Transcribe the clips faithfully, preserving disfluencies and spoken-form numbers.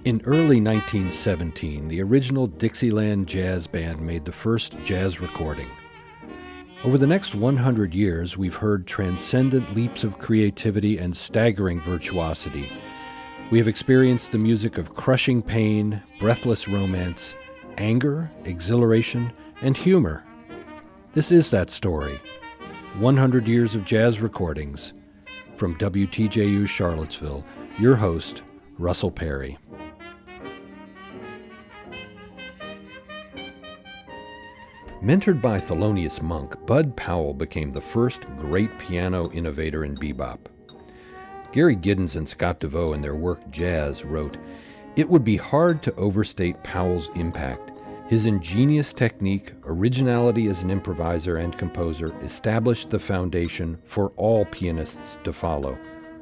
In early nineteen seventeen, the original Dixieland Jazz Band made the first jazz recording. Over the next one hundred years, we've heard transcendent leaps of creativity and staggering virtuosity. We have experienced the music of crushing pain, breathless romance, anger, exhilaration, and humor. This is that story. one hundred years of jazz recordings. From W T J U Charlottesville, your host, Russell Perry. Mentored by Thelonious Monk, Bud Powell became the first great piano innovator in bebop. Gary Giddens and Scott DeVoe in their work Jazz wrote, "It would be hard to overstate Powell's impact. His ingenious technique, originality as an improviser and composer established the foundation for all pianists to follow."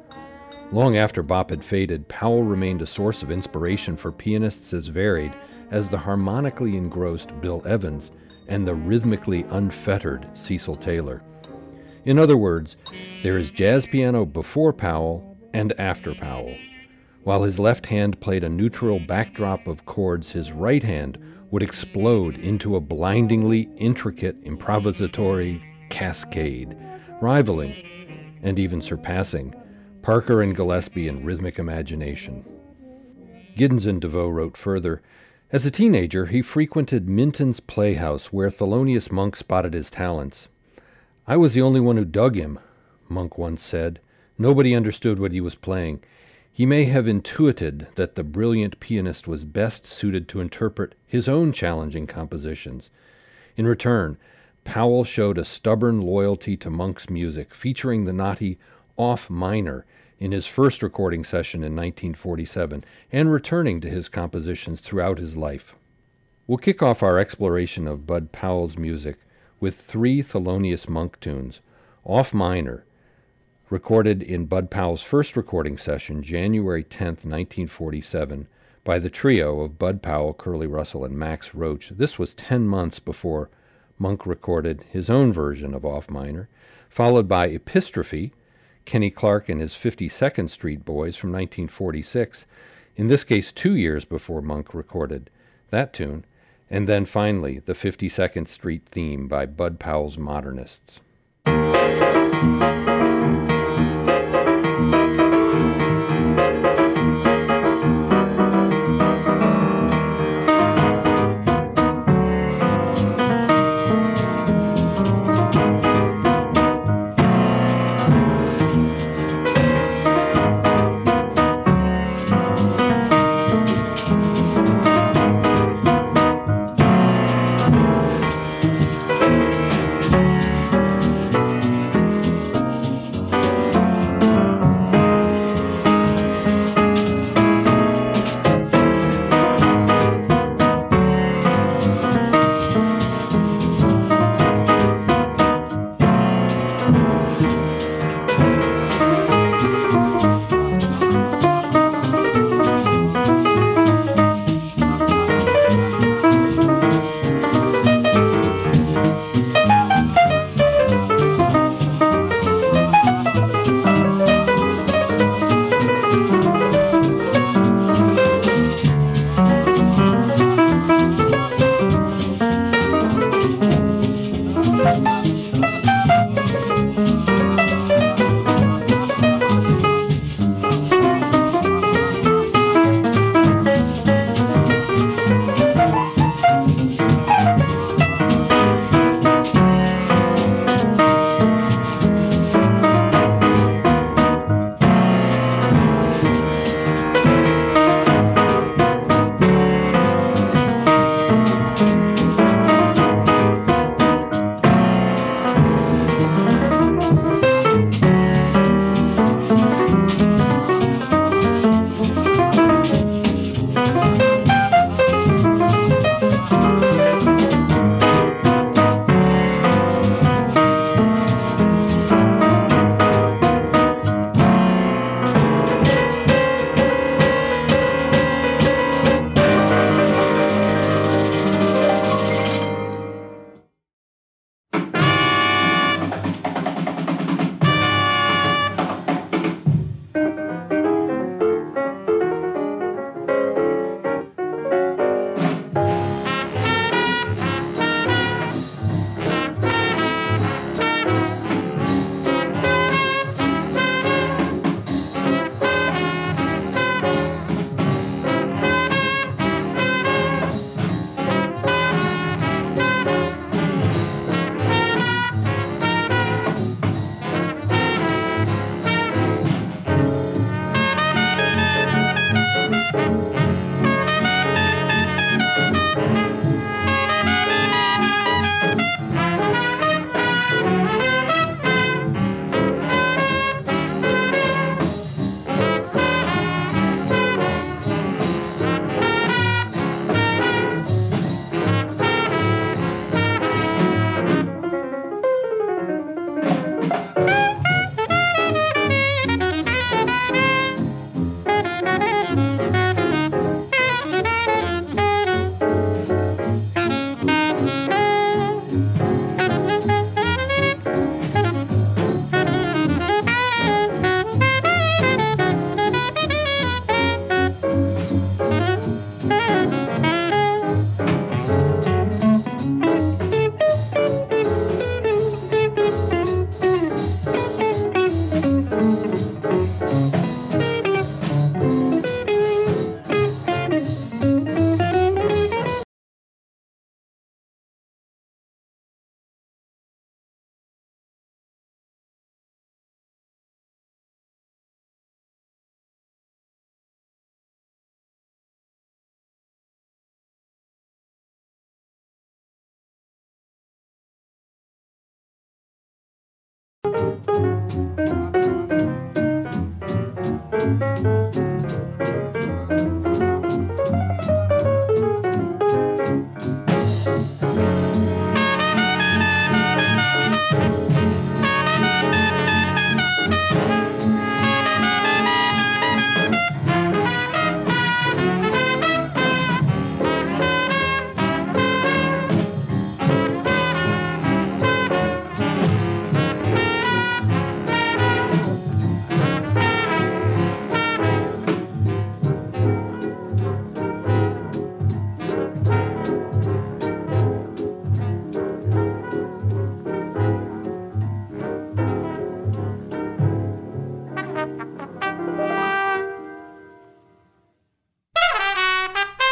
Long after bop had faded, Powell remained a source of inspiration for pianists as varied as the harmonically engrossed Bill Evans and the rhythmically unfettered Cecil Taylor. In other words, there is jazz piano before Powell and after Powell. While his left hand played a neutral backdrop of chords, his right hand would explode into a blindingly intricate improvisatory cascade, rivaling, and even surpassing, Parker and Gillespie in rhythmic imagination. Giddens and DeVoe wrote further, "As a teenager, he frequented Minton's Playhouse, where Thelonious Monk spotted his talents. I was the only one who dug him," Monk once said. "Nobody understood what he was playing. He may have intuited that the brilliant pianist was best suited to interpret his own challenging compositions." In return, Powell showed a stubborn loyalty to Monk's music, featuring the naughty off minor in his first recording session in nineteen forty-seven, and returning to his compositions throughout his life. We'll kick off our exploration of Bud Powell's music with three Thelonious Monk tunes, off minor, recorded in Bud Powell's first recording session, January tenth, nineteen forty-seven, by the trio of Bud Powell, Curly Russell, and Max Roach. This was ten months before Monk recorded his own version of off minor, followed by Epistrophe, Kenny Clarke and his fifty-second Street Boys from nineteen forty-six, in this case two years before Monk recorded that tune, and then finally the fifty-second Street theme by Bud Powell's Modernists.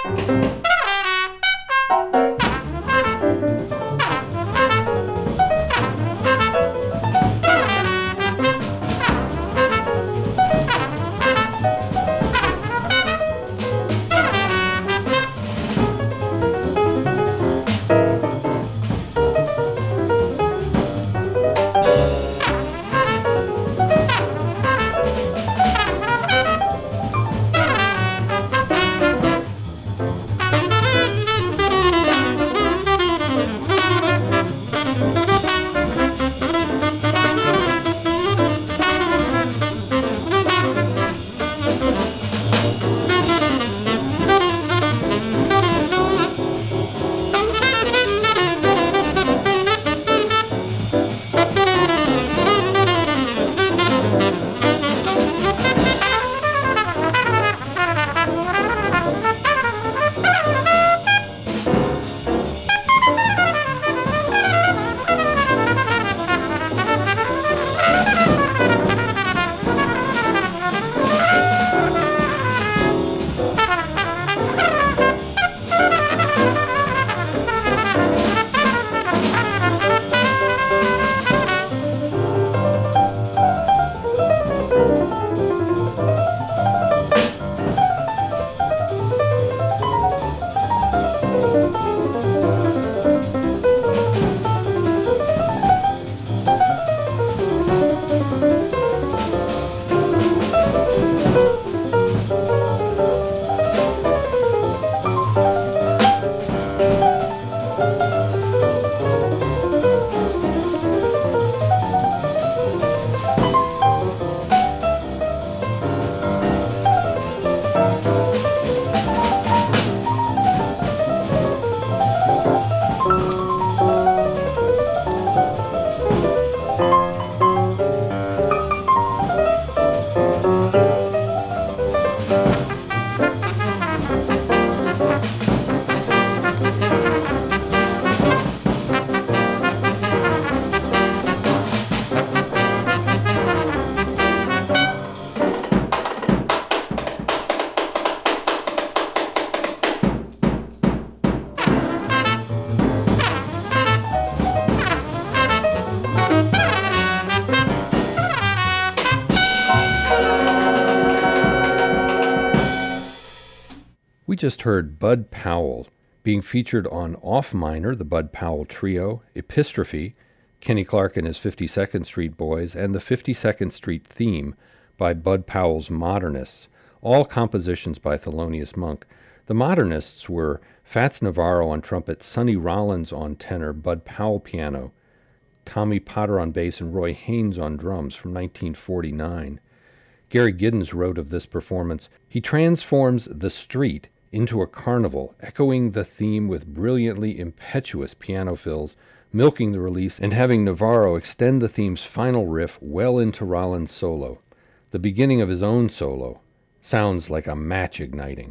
We just heard Bud Powell being featured on Off Minor, the Bud Powell Trio, Epistrophe, Kenny Clarke and his fifty-second Street Boys, and the fifty-second Street Theme by Bud Powell's Modernists, all compositions by Thelonious Monk. The Modernists were Fats Navarro on trumpet, Sonny Rollins on tenor, Bud Powell piano, Tommy Potter on bass, and Roy Haynes on drums from nineteen forty-nine. Gary Giddens wrote of this performance, "He transforms the street into a carnival, echoing the theme with brilliantly impetuous piano fills, milking the release, and having Navarro extend the theme's final riff well into Rollins' solo. The beginning of his own solo sounds like a match igniting."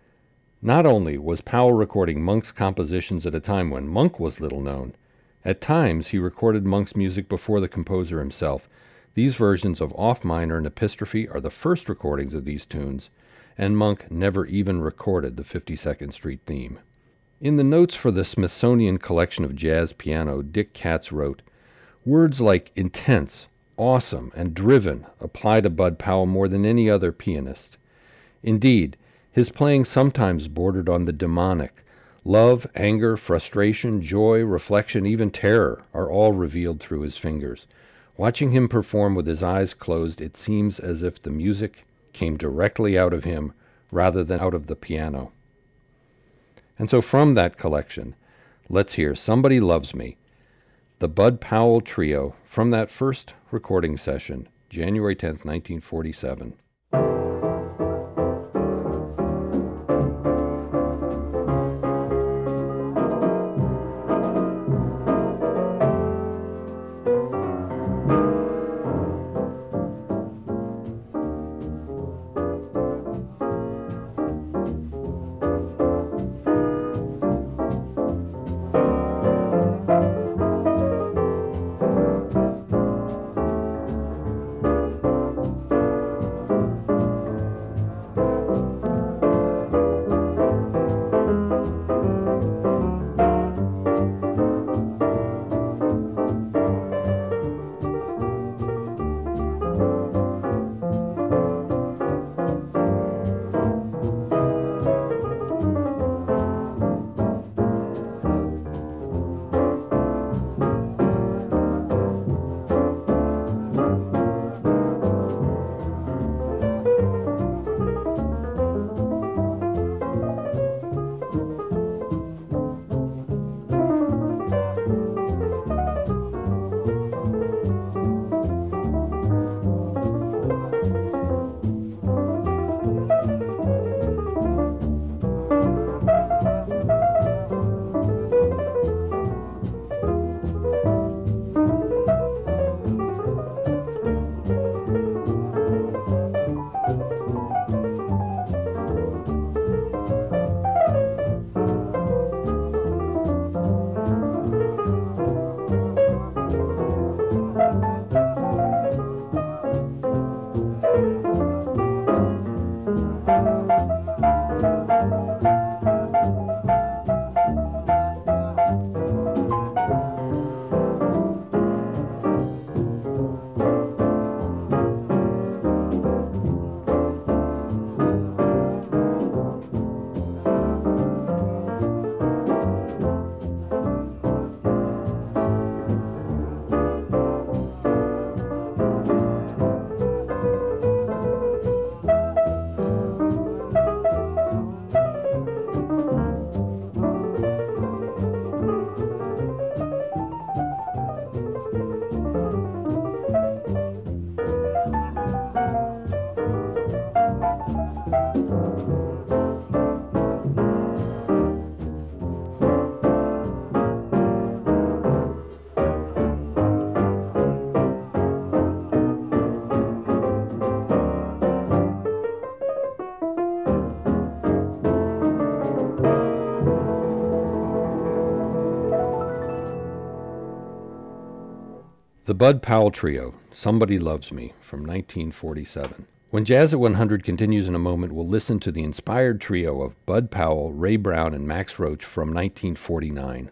Not only was Powell recording Monk's compositions at a time when Monk was little known, at times he recorded Monk's music before the composer himself. These versions of Off Minor and Epistrophe are the first recordings of these tunes, and Monk never even recorded the fifty-second Street Theme. In the notes for the Smithsonian Collection of Jazz Piano, Dick Katz wrote, "Words like intense, awesome, and driven apply to Bud Powell more than any other pianist. Indeed, his playing sometimes bordered on the demonic. Love, anger, frustration, joy, reflection, even terror are all revealed through his fingers. Watching him perform with his eyes closed, it seems as if the music came directly out of him rather than out of the piano." And so from that collection, let's hear Somebody Loves Me, the Bud Powell Trio, from that first recording session, January tenth, nineteen forty-seven. The Bud Powell Trio, Somebody Loves Me, from nineteen forty-seven. When Jazz at one hundred continues in a moment, we'll listen to the inspired trio of Bud Powell, Ray Brown, and Max Roach from nineteen forty-nine.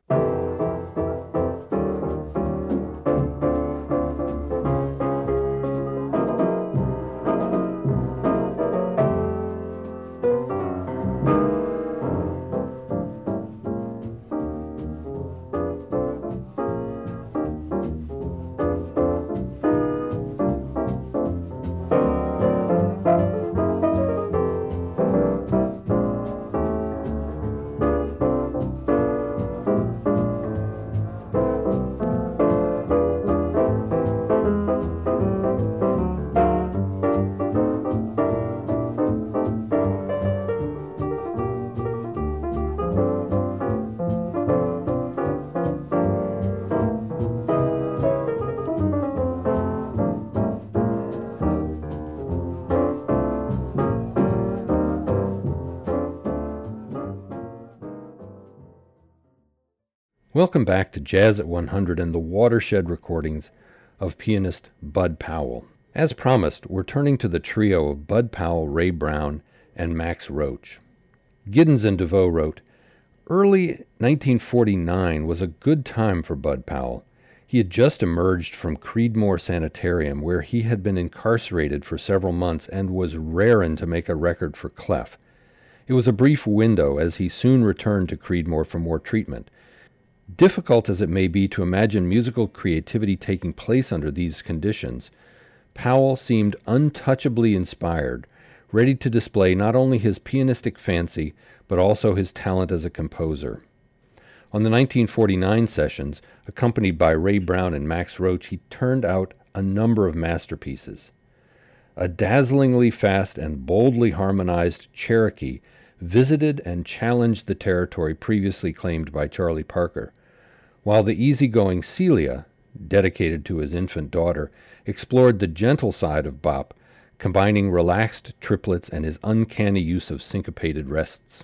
Welcome back to Jazz at one hundred and the watershed recordings of pianist Bud Powell. As promised, we're turning to the trio of Bud Powell, Ray Brown, and Max Roach. Giddens and DeVoe wrote, "Early nineteen forty-nine was a good time for Bud Powell. He had just emerged from Creedmoor Sanitarium, where he had been incarcerated for several months and was rarin' to make a record for Clef. It was a brief window, as he soon returned to Creedmoor for more treatment. Difficult as it may be to imagine musical creativity taking place under these conditions, Powell seemed untouchably inspired, ready to display not only his pianistic fancy, but also his talent as a composer. On the nineteen forty-nine sessions, accompanied by Ray Brown and Max Roach, he turned out a number of masterpieces. A dazzlingly fast and boldly harmonized Cherokee visited and challenged the territory previously claimed by Charlie Parker, while the easygoing Celia, dedicated to his infant daughter, explored the gentle side of bop, combining relaxed triplets and his uncanny use of syncopated rests.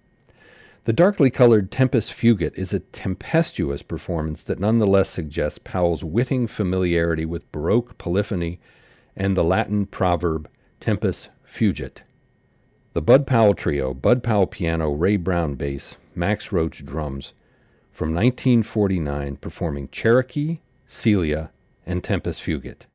The darkly colored Tempest Fugit is a tempestuous performance that nonetheless suggests Powell's witting familiarity with Baroque polyphony and the Latin proverb Tempus Fugit. The Bud Powell Trio, Bud Powell piano, Ray Brown bass, Max Roach drums, from nineteen forty-nine, performing Cherokee, Celia, and Tempest Fugit.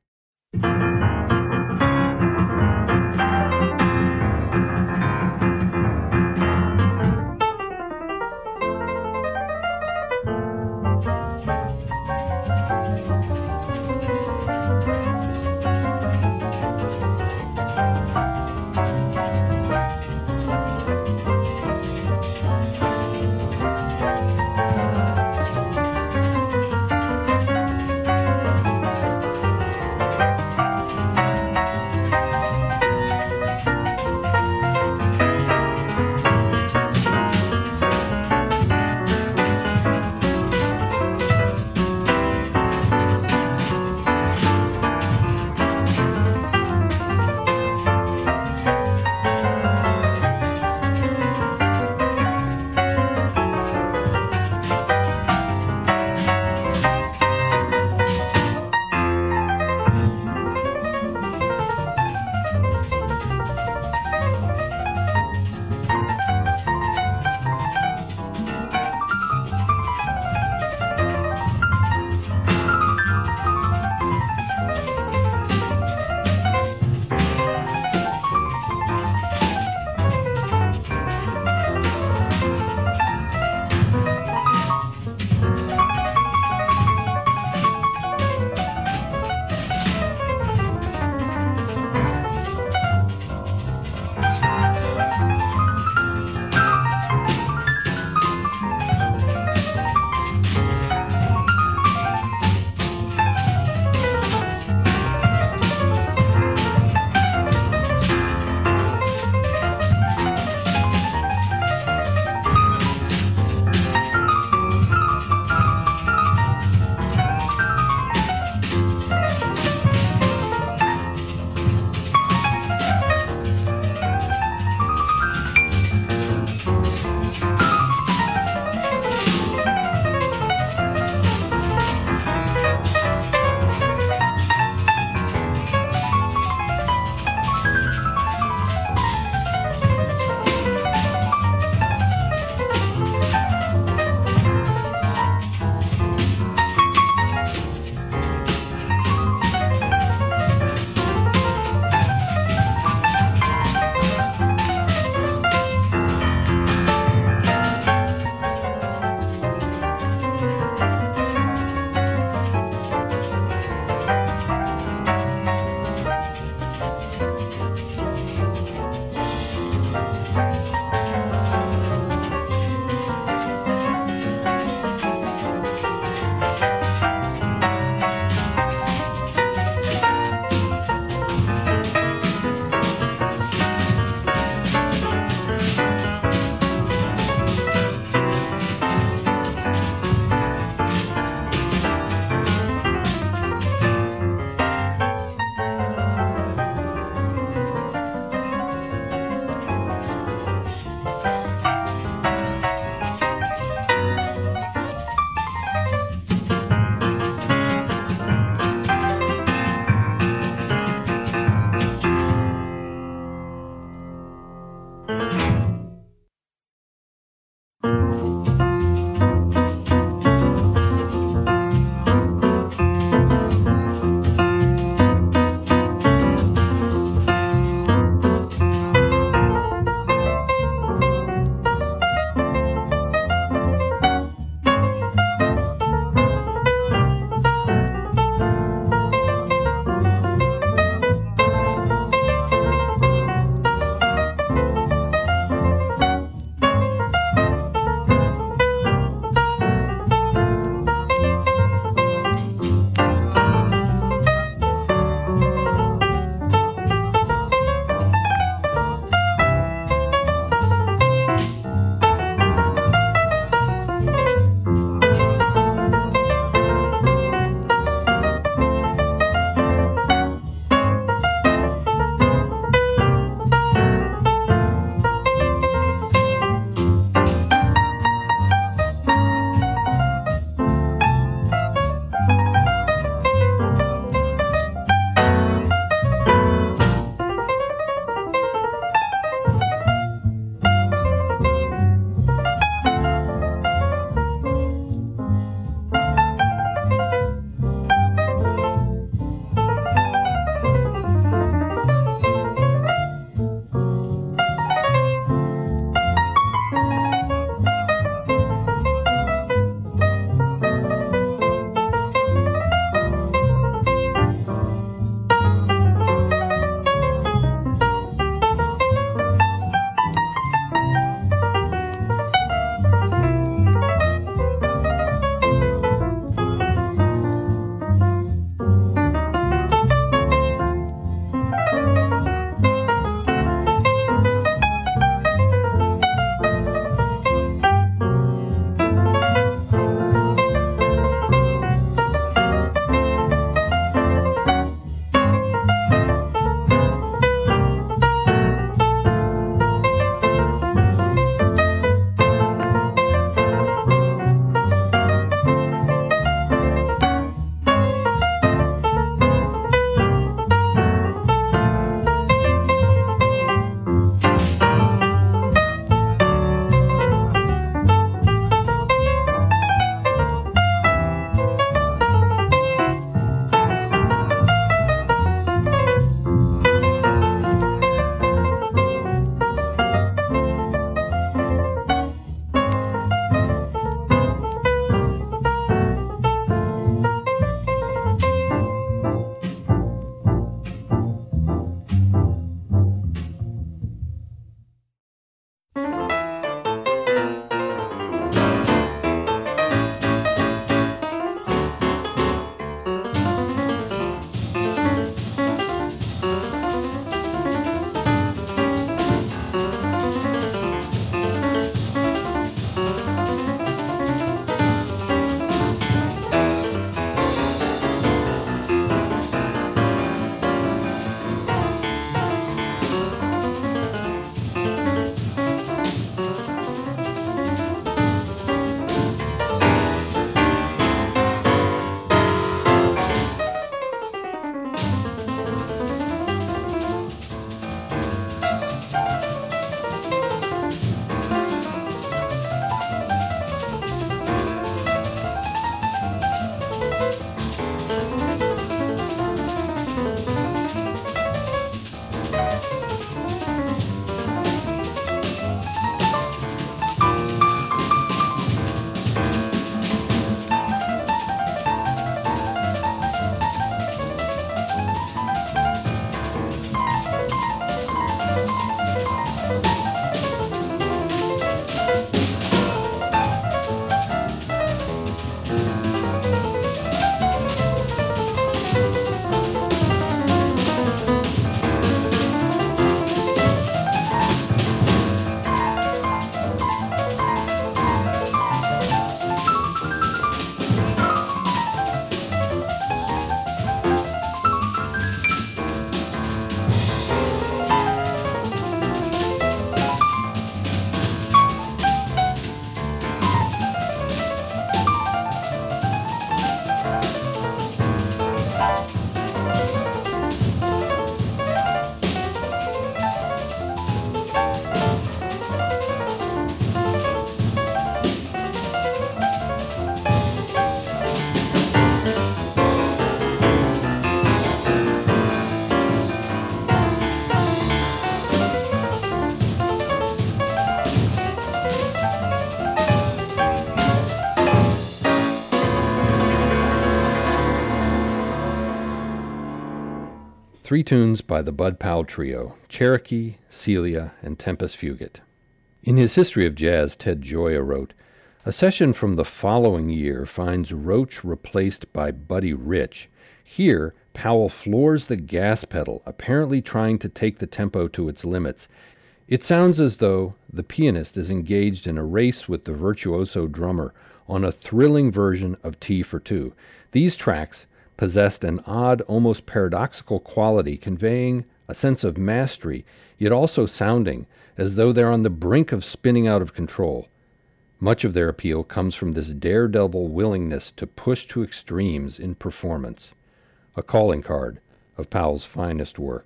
Three tunes by the Bud Powell Trio, Cherokee, Celia, and Tempest Fugit. In his History of Jazz, Ted Gioia wrote, "A session from the following year finds Roach replaced by Buddy Rich. Here, Powell floors the gas pedal, apparently trying to take the tempo to its limits. It sounds as though the pianist is engaged in a race with the virtuoso drummer on a thrilling version of Tea for Two. These tracks possessed an odd, almost paradoxical quality, conveying a sense of mastery, yet also sounding as though they're on the brink of spinning out of control. Much of their appeal comes from this daredevil willingness to push to extremes in performance." A calling card of Powell's finest work.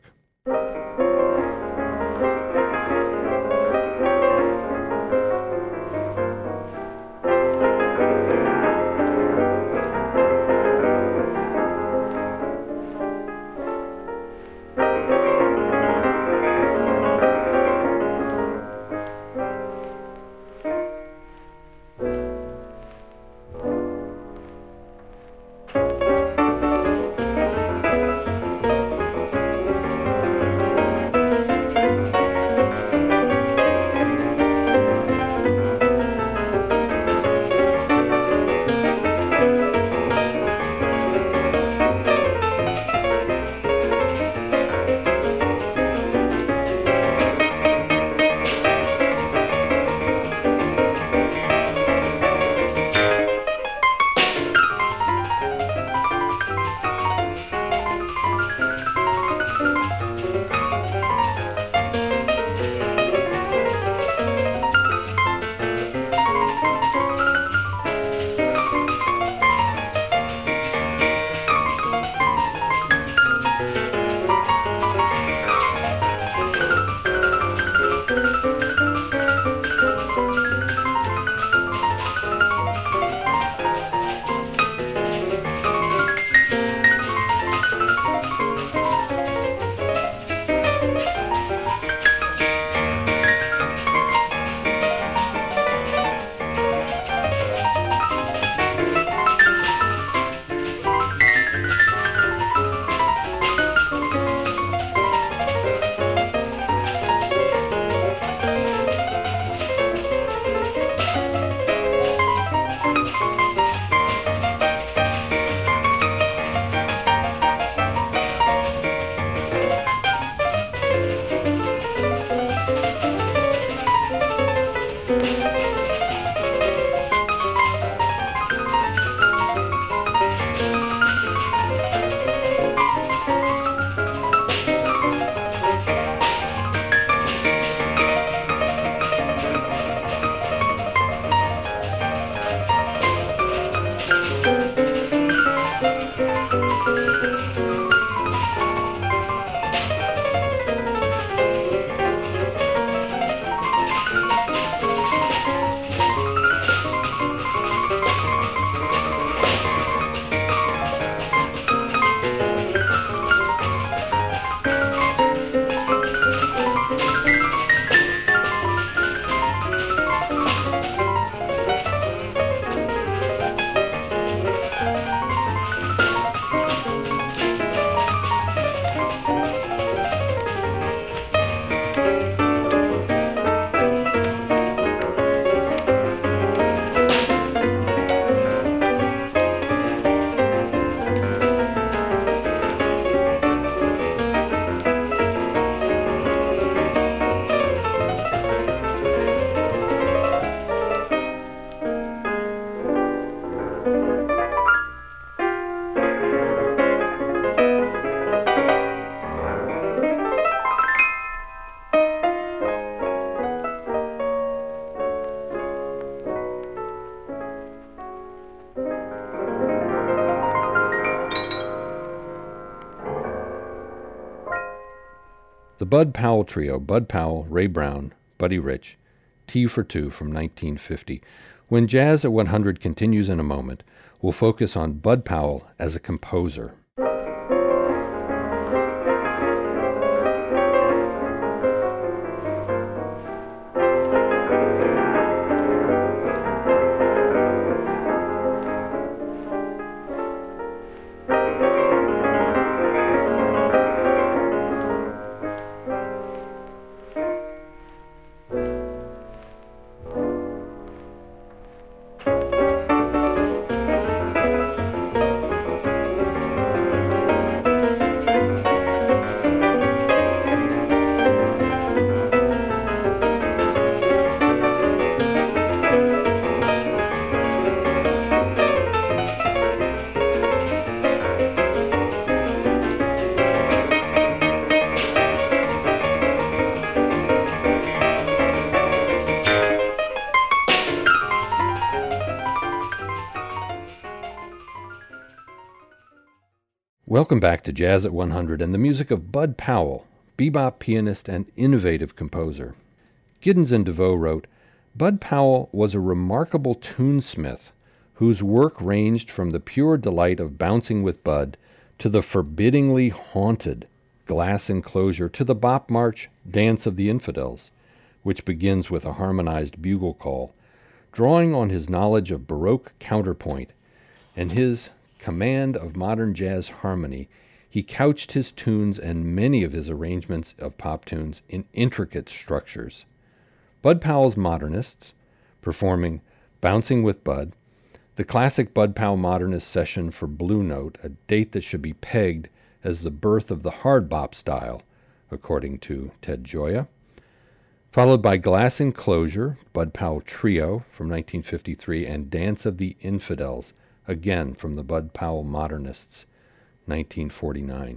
The Bud Powell Trio, Bud Powell, Ray Brown, Buddy Rich, Tea for Two from nineteen fifty. When Jazz at one hundred continues in a moment, we'll focus on Bud Powell as a composer. Welcome back to Jazz at one hundred and the music of Bud Powell, bebop pianist and innovative composer. Giddens and DeVoe wrote, Bud Powell was a remarkable tunesmith whose work ranged from the pure delight of bouncing with Bud to the forbiddingly haunted Glass Enclosure to the bop march Dance of the Infidels, which begins with a harmonized bugle call. Drawing on his knowledge of Baroque counterpoint and his command of modern jazz harmony, he couched his tunes and many of his arrangements of pop tunes in intricate structures. Bud Powell's Modernists, performing Bouncing with Bud, the classic Bud Powell Modernist session for Blue Note, a date that should be pegged as the birth of the hard bop style, according to Ted Gioia, followed by Glass Enclosure, Bud Powell Trio from nineteen fifty-three, and Dance of the Infidels, again from the Bud Powell Modernists, nineteen forty-nine.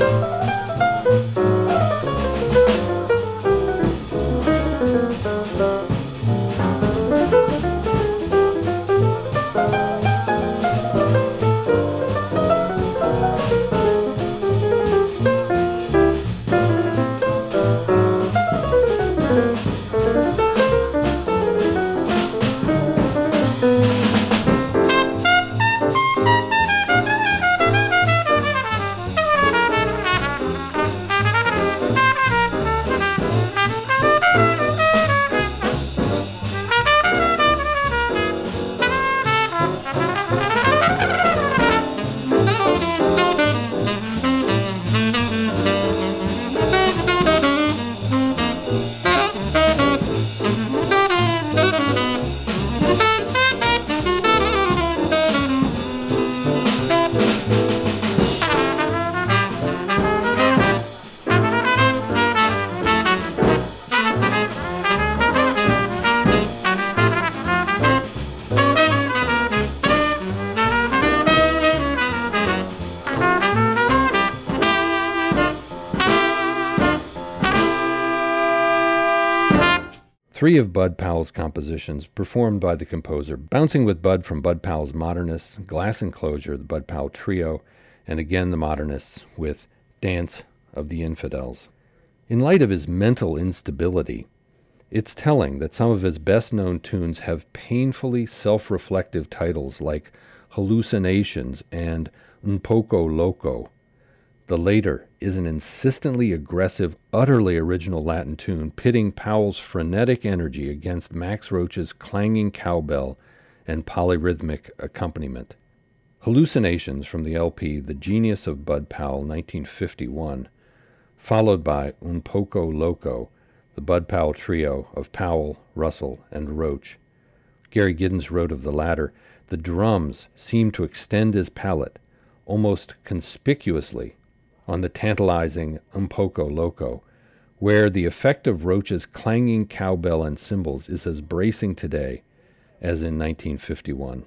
Three of Bud Powell's compositions, performed by the composer, Bouncing with Bud from Bud Powell's Modernists, Glass Enclosure, the Bud Powell Trio, and again the Modernists with Dance of the Infidels. In light of his mental instability, it's telling that some of his best-known tunes have painfully self-reflective titles like Hallucinations and Un Poco Loco. The later is an insistently aggressive, utterly original Latin tune pitting Powell's frenetic energy against Max Roach's clanging cowbell and polyrhythmic accompaniment. Hallucinations from the L P The Genius of Bud Powell, nineteen fifty-one, followed by Un Poco Loco, the Bud Powell Trio of Powell, Russell, and Roach. Gary Giddens wrote of the latter, "The drums seem to extend his palate, almost conspicuously, on the tantalizing Un Poco Loco, where the effect of Roach's clanging cowbell and cymbals is as bracing today as in nineteen fifty-one.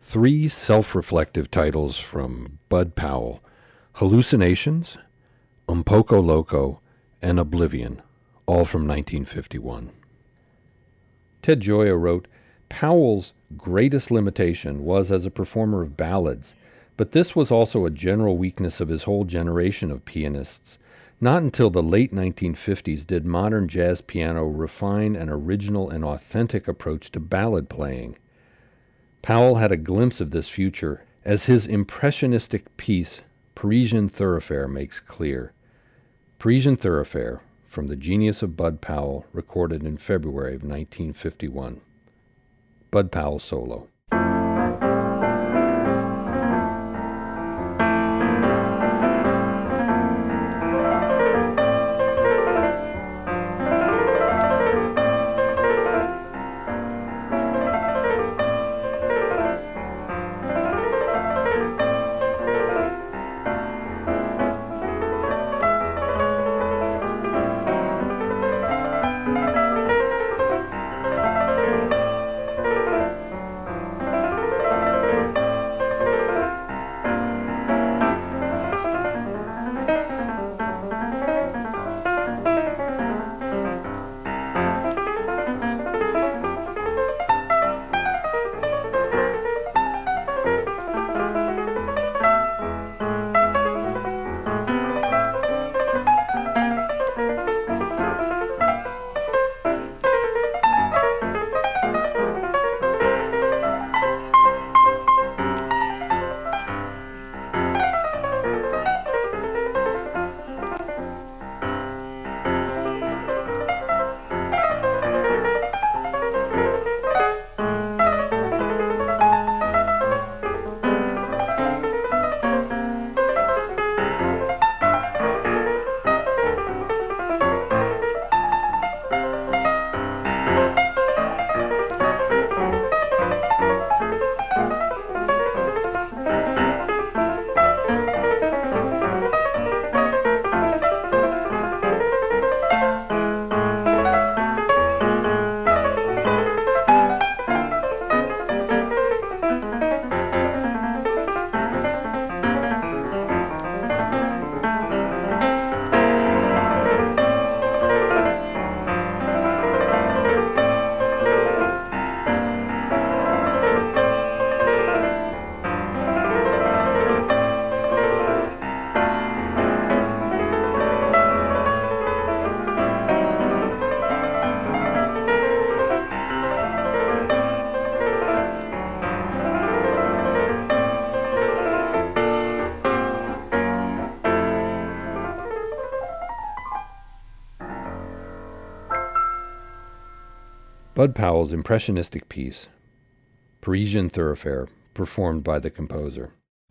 Three self-reflective titles from Bud Powell: Hallucinations, Un Poco Loco, and Oblivion, all from nineteen fifty-one. Ted Gioia wrote, Powell's greatest limitation was as a performer of ballads, but this was also a general weakness of his whole generation of pianists. Not until the late nineteen fifties did modern jazz piano refine an original and authentic approach to ballad playing. Powell had a glimpse of this future, as his impressionistic piece, Parisian Thoroughfare, makes clear. Parisian Thoroughfare, from the genius of Bud Powell, recorded in February of nineteen fifty-one. Bud Powell solo. Bud Powell's impressionistic piece, Parisian Thoroughfare, performed by the composer.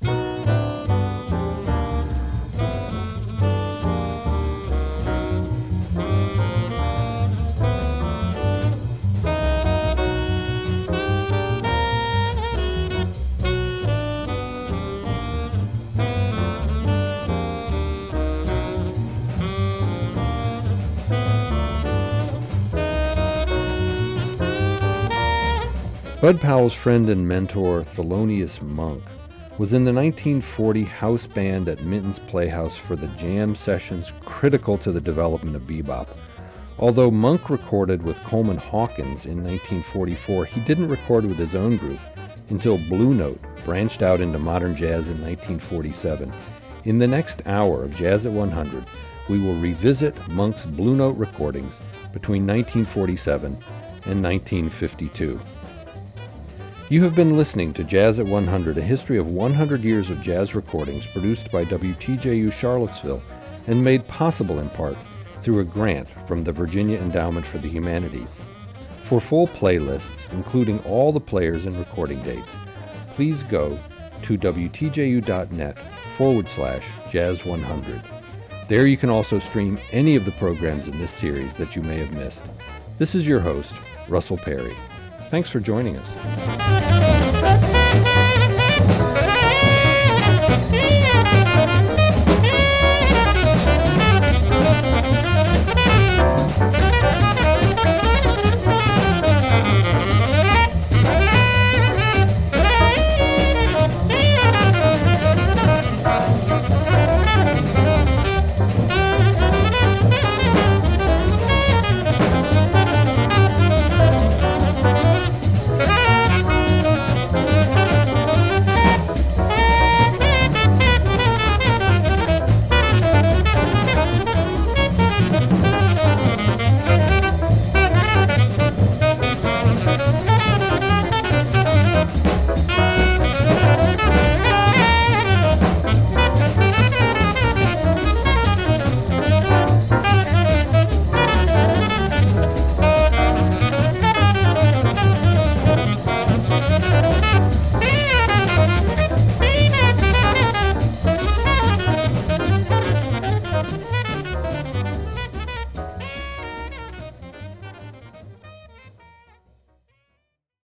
Bud Powell's friend and mentor, Thelonious Monk, was in the nineteen forty house band at Minton's Playhouse for the jam sessions critical to the development of bebop. Although Monk recorded with Coleman Hawkins in nineteen forty-four, he didn't record with his own group until Blue Note branched out into modern jazz in nineteen forty-seven. In the next hour of Jazz at one hundred, we will revisit Monk's Blue Note recordings between nineteen forty-seven and nineteen fifty-two. You have been listening to Jazz at one hundred, a history of one hundred years of jazz recordings produced by W T J U Charlottesville and made possible in part through a grant from the Virginia Endowment for the Humanities. For full playlists, including all the players and recording dates, please go to W T J U dot net forward slash Jazz one hundred. There you can also stream any of the programs in this series that you may have missed. This is your host, Russell Perry. Thanks for joining us.